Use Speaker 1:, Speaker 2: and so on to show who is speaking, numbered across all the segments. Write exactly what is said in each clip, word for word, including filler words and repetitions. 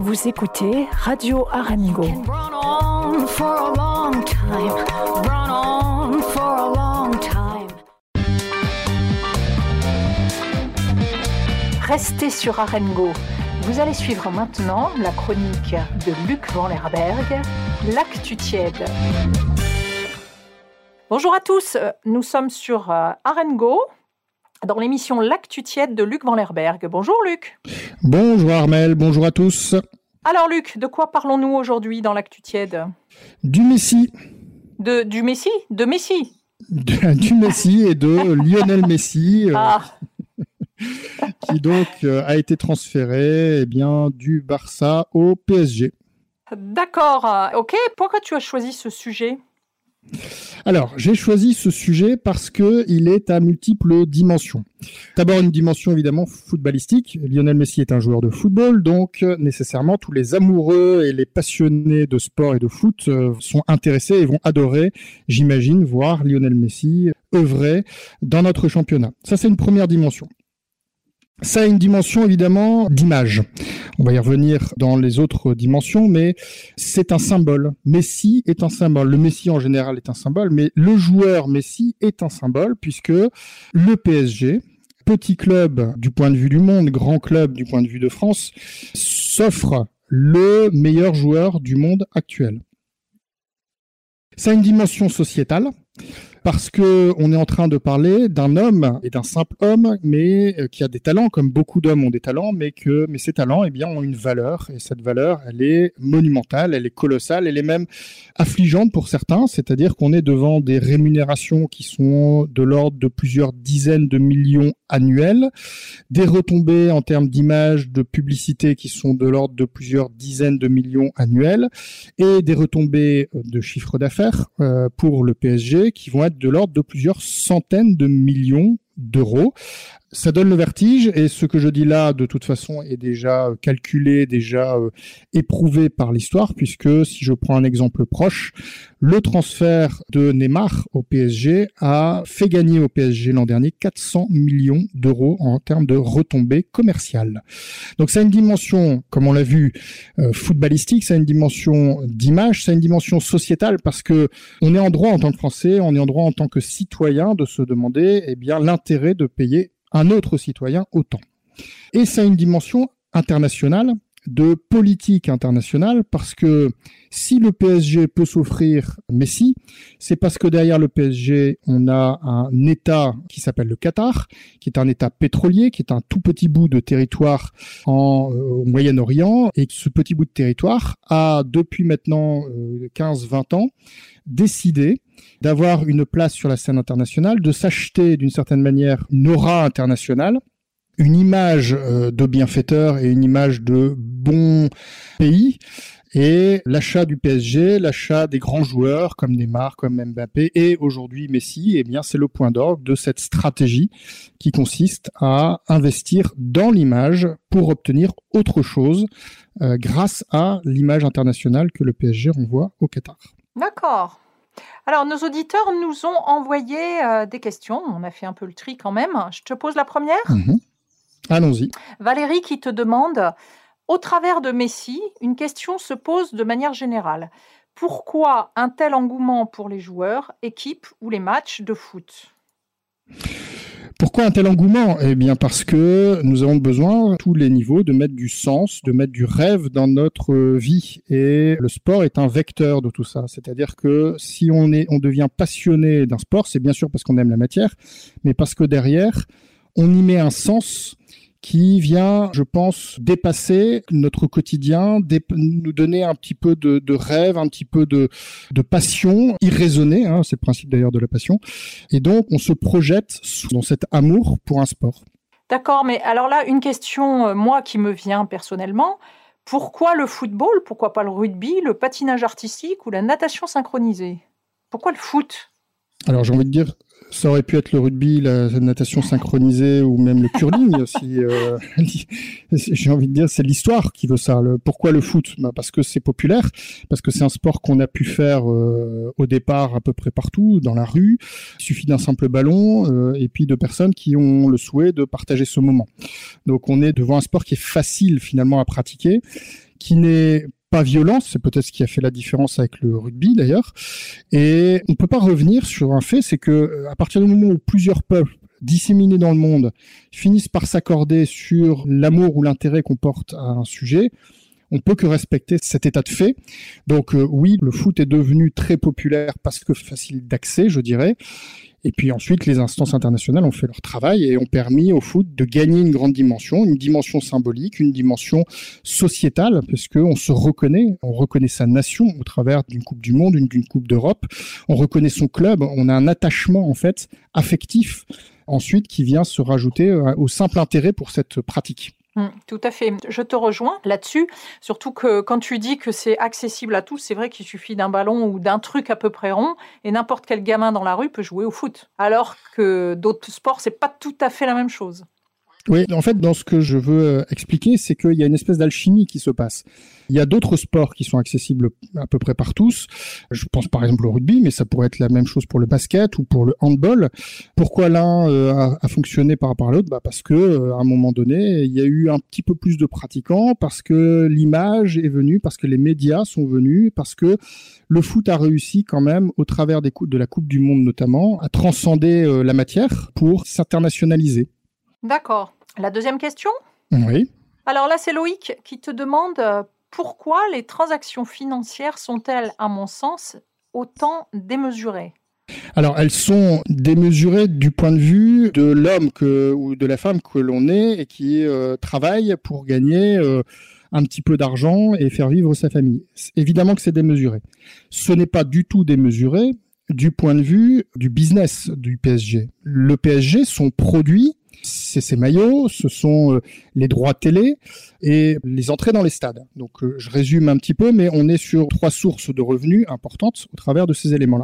Speaker 1: Vous écoutez Radio Arango. Restez sur Arango. Vous allez suivre maintenant la chronique de Luc Van Lerberghe, L'Actu Tiède. Bonjour à tous, nous sommes sur Arango, dans l'émission L'Actu Tiède de Luc Van Lerberghe. Bonjour Luc.
Speaker 2: Bonjour Armelle, bonjour à tous.
Speaker 1: Alors Luc, de quoi parlons-nous aujourd'hui dans L'Actu Tiède ?
Speaker 2: Du Messi.
Speaker 1: De, du Messi ? De Messi ?
Speaker 2: de, Du Messi et de Lionel Messi,
Speaker 1: ah.
Speaker 2: euh, qui donc euh, a été transféré eh bien, du Barça au P S G.
Speaker 1: D'accord, ok. Pourquoi tu as choisi ce sujet ?
Speaker 2: Alors, j'ai choisi ce sujet parce qu'il est à multiples dimensions. D'abord, une dimension évidemment footballistique. Lionel Messi est un joueur de football, donc nécessairement tous les amoureux et les passionnés de sport et de foot euh, sont intéressés et vont adorer, j'imagine, voir Lionel Messi œuvrer dans notre championnat. Ça, c'est une première dimension. Ça a une dimension évidemment d'image. On va y revenir dans les autres dimensions, mais c'est un symbole. Messi est un symbole. Le Messi en général est un symbole, mais le joueur Messi est un symbole puisque le P S G, petit club du point de vue du monde, grand club du point de vue de France, s'offre le meilleur joueur du monde actuel. Ça a une dimension sociétale. Parce que on est en train de parler d'un homme et d'un simple homme, mais qui a des talents, comme beaucoup d'hommes ont des talents, mais que mais ces talents, eh bien, ont une valeur, et cette valeur, elle est monumentale, elle est colossale, elle est même affligeante pour certains, c'est-à-dire qu'on est devant des rémunérations qui sont de l'ordre de plusieurs dizaines de millions annuels, des retombées en termes d'image, de publicité qui sont de l'ordre de plusieurs dizaines de millions annuels, et des retombées de chiffre d'affaires euh, pour le P S G qui vont être de l'ordre de plusieurs centaines de millions d'euros. Ça donne le vertige et ce que je dis là, de toute façon, est déjà calculé, déjà euh, éprouvé par l'histoire, puisque si je prends un exemple proche, le transfert de Neymar au P S G a fait gagner au P S G l'an dernier quatre cents millions d'euros en termes de retombées commerciales. Donc ça a une dimension, comme on l'a vu, euh, footballistique, ça a une dimension d'image, ça a une dimension sociétale, parce que on est en droit en tant que Français, on est en droit en tant que citoyen de se demander eh bien l'intérêt de payer un autre citoyen autant. Et ça a une dimension internationale, de politique internationale, parce que si le P S G peut s'offrir Messi, c'est parce que derrière le P S G, on a un État qui s'appelle le Qatar, qui est un État pétrolier, qui est un tout petit bout de territoire en, euh, au Moyen-Orient, et ce petit bout de territoire a, depuis maintenant euh, quinze vingt ans, décidé d'avoir une place sur la scène internationale, de s'acheter d'une certaine manière une aura internationale, une image euh, de bienfaiteur et une image de bon pays. Et l'achat du P S G, l'achat des grands joueurs comme Neymar, comme Mbappé et aujourd'hui Messi, eh bien c'est le point d'orgue de cette stratégie qui consiste à investir dans l'image pour obtenir autre chose euh, grâce à l'image internationale que le P S G renvoie au Qatar.
Speaker 1: D'accord. Alors, nos auditeurs nous ont envoyé euh, des questions. On a fait un peu le tri quand même. Je te pose la première.
Speaker 2: Mmh. Allons-y.
Speaker 1: Valérie qui te demande, au travers de Messi, une question se pose de manière générale. Pourquoi un tel engouement pour les joueurs, équipes ou les matchs de foot ?
Speaker 2: Pourquoi un tel engouement ? Eh bien parce que nous avons besoin, à tous les niveaux, de mettre du sens, de mettre du rêve dans notre vie. Et le sport est un vecteur de tout ça. C'est-à-dire que si on est, on devient passionné d'un sport, c'est bien sûr parce qu'on aime la matière, mais parce que derrière, on y met un sens qui vient, je pense, dépasser notre quotidien, dé- nous donner un petit peu de, de rêve, un petit peu de, de passion irraisonnée, hein, c'est le principe d'ailleurs de la passion. Et donc, on se projette dans cet amour pour un sport.
Speaker 1: D'accord, mais alors là, une question, euh, moi, qui me vient personnellement. Pourquoi le football ? Pourquoi pas le rugby, le patinage artistique ou la natation synchronisée ? Pourquoi le foot ?
Speaker 2: Alors, j'ai envie de dire... Ça aurait pu être le rugby, la natation synchronisée ou même le curling. Si, euh, j'ai envie de dire, c'est l'histoire qui veut ça. Le, pourquoi le foot ? Bah parce que c'est populaire, parce que c'est un sport qu'on a pu faire euh, au départ à peu près partout, dans la rue. Il suffit d'un simple ballon euh, et puis de personnes qui ont le souhait de partager ce moment. Donc on est devant un sport qui est facile finalement à pratiquer, qui n'est pas violent, c'est peut-être ce qui a fait la différence avec le rugby d'ailleurs. Et on ne peut pas revenir sur un fait, c'est que à partir du moment où plusieurs peuples disséminés dans le monde finissent par s'accorder sur l'amour ou l'intérêt qu'on porte à un sujet, on peut que respecter cet état de fait. Donc euh, oui, le foot est devenu très populaire parce que facile d'accès, je dirais. Et puis ensuite, les instances internationales ont fait leur travail et ont permis au foot de gagner une grande dimension, une dimension symbolique, une dimension sociétale, parce qu'on se reconnaît, on reconnaît sa nation au travers d'une Coupe du Monde, d'une, d'une Coupe d'Europe, on reconnaît son club, on a un attachement en fait affectif ensuite qui vient se rajouter au simple intérêt pour cette pratique.
Speaker 1: Mmh, tout à fait. Je te rejoins là-dessus, surtout que quand tu dis que c'est accessible à tous, c'est vrai qu'il suffit d'un ballon ou d'un truc à peu près rond et n'importe quel gamin dans la rue peut jouer au foot. Alors que d'autres sports, c'est pas tout à fait la même chose.
Speaker 2: Oui, en fait, dans ce que je veux expliquer, c'est qu'il y a une espèce d'alchimie qui se passe. Il y a d'autres sports qui sont accessibles à peu près par tous. Je pense par exemple au rugby, mais ça pourrait être la même chose pour le basket ou pour le handball. Pourquoi l'un euh, a, a fonctionné par rapport à l'autre ? Bah parce que euh, à un moment donné, il y a eu un petit peu plus de pratiquants, parce que l'image est venue, parce que les médias sont venus, parce que le foot a réussi quand même, au travers des coups de la Coupe du Monde notamment, à transcender euh, la matière pour s'internationaliser.
Speaker 1: D'accord. La deuxième question ?
Speaker 2: Oui.
Speaker 1: Alors là, c'est Loïc qui te demande euh, pourquoi les transactions financières sont-elles, à mon sens, autant démesurées ?
Speaker 2: Alors, elles sont démesurées du point de vue de l'homme que, ou de la femme que l'on est et qui euh, travaille pour gagner euh, un petit peu d'argent et faire vivre sa famille. C'est évidemment que c'est démesuré. Ce n'est pas du tout démesuré du point de vue du business du P S G. Le P S G, son produit, c'est ses maillots, ce sont euh, les droits télé et les entrées dans les stades. Donc euh, je résume un petit peu, mais on est sur trois sources de revenus importantes au travers de ces éléments-là.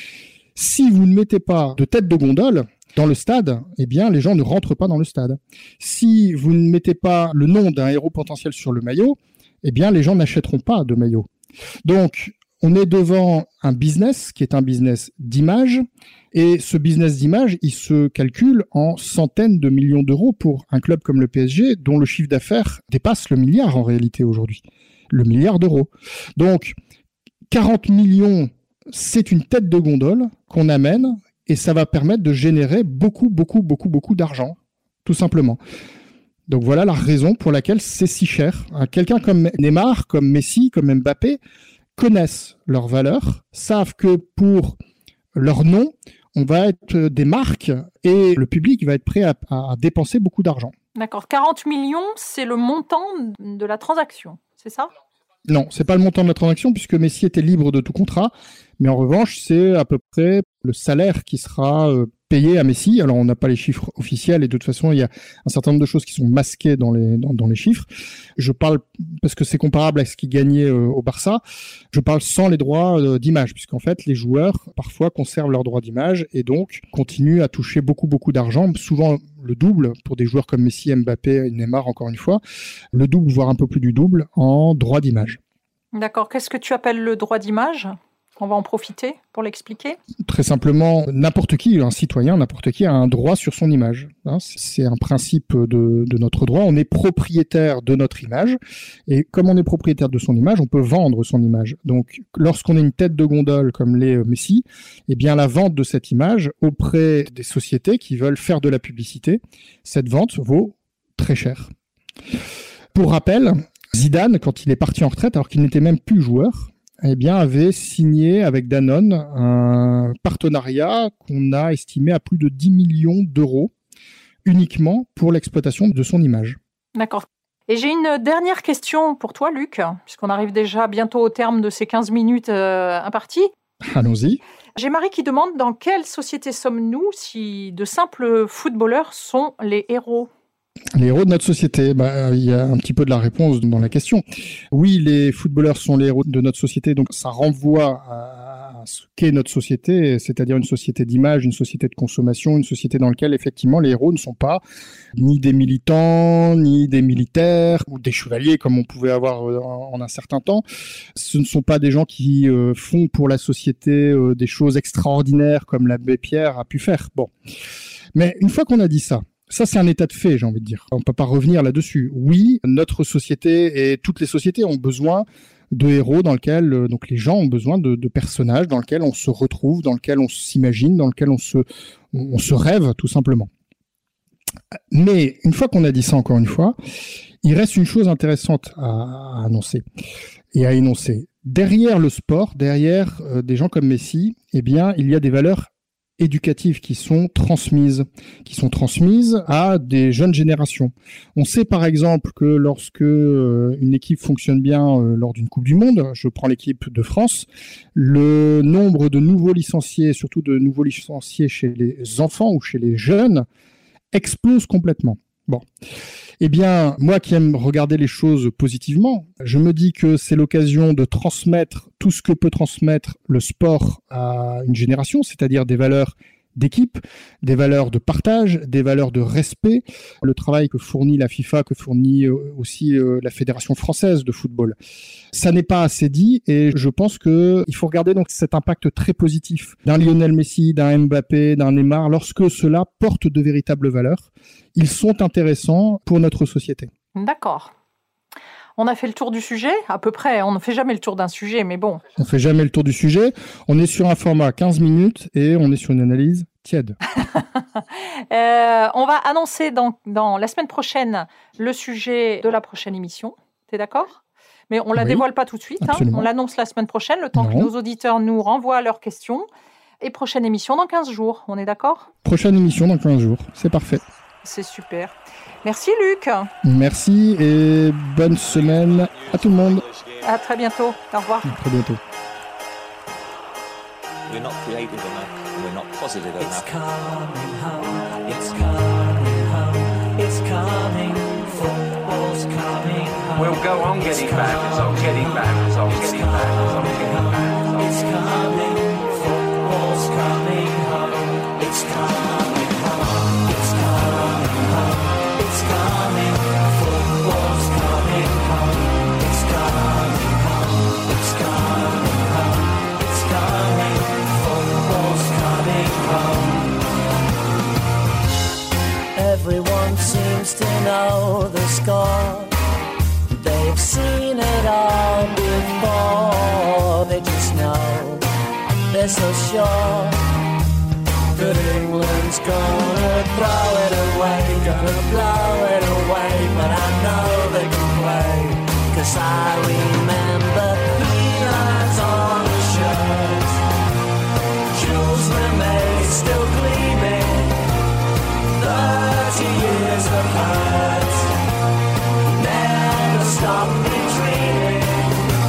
Speaker 2: Si vous ne mettez pas de tête de gondole dans le stade, eh bien les gens ne rentrent pas dans le stade. Si vous ne mettez pas le nom d'un héros potentiel sur le maillot, eh bien les gens n'achèteront pas de maillot. Donc on est devant un business qui est un business d'image. Et ce business d'image, il se calcule en centaines de millions d'euros pour un club comme le P S G, dont le chiffre d'affaires dépasse le milliard en réalité aujourd'hui. Le milliard d'euros. Donc, quarante millions, c'est une tête de gondole qu'on amène et ça va permettre de générer beaucoup, beaucoup, beaucoup, beaucoup d'argent, tout simplement. Donc voilà la raison pour laquelle c'est si cher. Quelqu'un comme Neymar, comme Messi, comme Mbappé connaissent leur valeur, savent que pour leur nom, on va être des marques et le public va être prêt à, à dépenser beaucoup d'argent.
Speaker 1: D'accord. quarante millions, c'est le montant de la transaction, c'est ça ?
Speaker 2: Non, c'est pas le montant de la transaction puisque Messi était libre de tout contrat. Mais en revanche, c'est à peu près le salaire qui sera euh, payé à Messi. Alors, on n'a pas les chiffres officiels et de toute façon, il y a un certain nombre de choses qui sont masquées dans les, dans, dans les chiffres. Je parle, parce que c'est comparable à ce qu'il gagnait euh, au Barça, je parle sans les droits euh, d'image, puisqu'en fait, les joueurs, parfois, conservent leurs droits d'image et donc continuent à toucher beaucoup, beaucoup d'argent, souvent le double pour des joueurs comme Messi, Mbappé et Neymar, encore une fois, le double, voire un peu plus du double, en droits d'image.
Speaker 1: D'accord. Qu'est-ce que tu appelles le droit d'image ? On va en profiter pour l'expliquer.
Speaker 2: Très simplement, n'importe qui, un citoyen, n'importe qui a un droit sur son image. Hein, c'est un principe de, de notre droit. On est propriétaire de notre image. Et comme on est propriétaire de son image, on peut vendre son image. Donc, lorsqu'on est une tête de gondole comme les Messi, eh bien, la vente de cette image auprès des sociétés qui veulent faire de la publicité, cette vente vaut très cher. Pour rappel, Zidane, quand il est parti en retraite, alors qu'il n'était même plus joueur, eh bien, avait signé avec Danone un partenariat qu'on a estimé à plus de dix millions d'euros uniquement pour l'exploitation de son image.
Speaker 1: D'accord. Et j'ai une dernière question pour toi, Luc, puisqu'on arrive déjà bientôt au terme de ces quinze minutes euh, imparties.
Speaker 2: Allons-y.
Speaker 1: J'ai Marie qui demande dans quelle société sommes-nous si de simples footballeurs sont les héros ?
Speaker 2: Les héros de notre société, bah, il y a un petit peu de la réponse dans la question. Oui, les footballeurs sont les héros de notre société, donc ça renvoie à ce qu'est notre société, c'est-à-dire une société d'image, une société de consommation, une société dans laquelle effectivement les héros ne sont pas ni des militants, ni des militaires, ou des chevaliers comme on pouvait avoir en un certain temps. Ce ne sont pas des gens qui euh, font pour la société euh, des choses extraordinaires comme l'abbé Pierre a pu faire. Bon, mais une fois qu'on a dit ça, Ça, c'est un état de fait, j'ai envie de dire. On ne peut pas revenir là-dessus. Oui, notre société et toutes les sociétés ont besoin de héros dans lesquels euh, donc les gens ont besoin de, de personnages dans lesquels on se retrouve, dans lesquels on s'imagine, dans lesquels on se, on se rêve, tout simplement. Mais une fois qu'on a dit ça, encore une fois, il reste une chose intéressante à, à annoncer et à énoncer. Derrière le sport, derrière euh, des gens comme Messi, eh bien, il y a des valeurs éducatives qui sont transmises, qui sont transmises à des jeunes générations. On sait par exemple que lorsque euh, une équipe fonctionne bien euh, lors d'une Coupe du Monde, je prends l'équipe de France, le nombre de nouveaux licenciés, surtout de nouveaux licenciés chez les enfants ou chez les jeunes, explose complètement. Bon. Eh bien, moi qui aime regarder les choses positivement, je me dis que c'est l'occasion de transmettre tout ce que peut transmettre le sport à une génération, c'est-à-dire des valeurs d'équipe, des valeurs de partage, des valeurs de respect, le travail que fournit la FIFA, que fournit aussi la Fédération française de football. Ça n'est pas assez dit et je pense que il faut regarder donc cet impact très positif d'un Lionel Messi, d'un Mbappé, d'un Neymar, lorsque cela porte de véritables valeurs. Ils sont intéressants pour notre société.
Speaker 1: D'accord. On a fait le tour du sujet, à peu près. On ne fait jamais le tour d'un sujet, mais bon.
Speaker 2: On ne fait jamais le tour du sujet. On est sur un format quinze minutes et on est sur une analyse tiède.
Speaker 1: euh, on va annoncer dans, dans la semaine prochaine le sujet de la prochaine émission. T'es d'accord ? Mais on ne la oui, dévoile pas tout de suite. Hein. On l'annonce la semaine prochaine, le temps non. que nos auditeurs nous renvoient leurs questions. Et prochaine émission dans quinze jours. On est d'accord ?
Speaker 2: Prochaine émission dans quinze jours. C'est parfait.
Speaker 1: C'est super. Merci Luc.
Speaker 2: Merci et bonne semaine à tout le monde.
Speaker 1: À très bientôt. Au revoir.
Speaker 2: À très bientôt.
Speaker 3: We're not creative enough. We're not positive enough.
Speaker 4: It's coming home. It's coming home. It's coming. Football's coming home.
Speaker 5: We'll go on getting back. It's on getting back. It's on getting back. It's on getting back.
Speaker 4: It's coming. Football's coming home. It's coming. Everyone seems to know the score. They've seen it all before. They just know, they're so sure that England's gonna throw it away, gonna blow it away. But I know they can play, 'cause I remember three lines on the shirt, Jules Rimet still gleaming, thirty years of hurt never stopped me dreaming.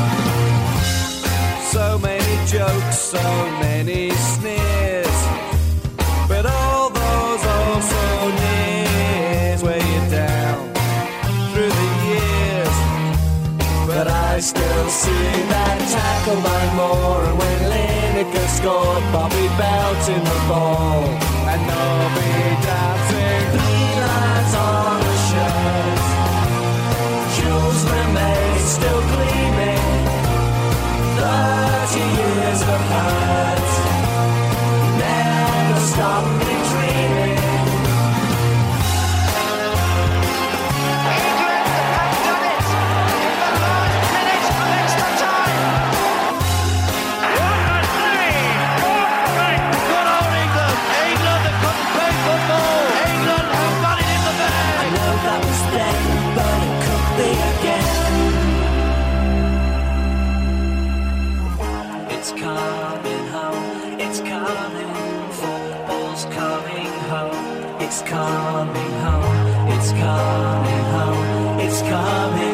Speaker 5: So many jokes, so many sneers, but all those also nears weigh you down through the years.
Speaker 4: But I still see that tackle by Moore, and when Lineker scored, Bobby belting the ball,
Speaker 5: and Nobby dancing.
Speaker 4: Three lines on the shirt, Jules Rimet still gleaming, thirty years of hurt never stopped me dreaming. It's coming home, it's coming, football's coming home, it's coming home, it's coming home, it's coming.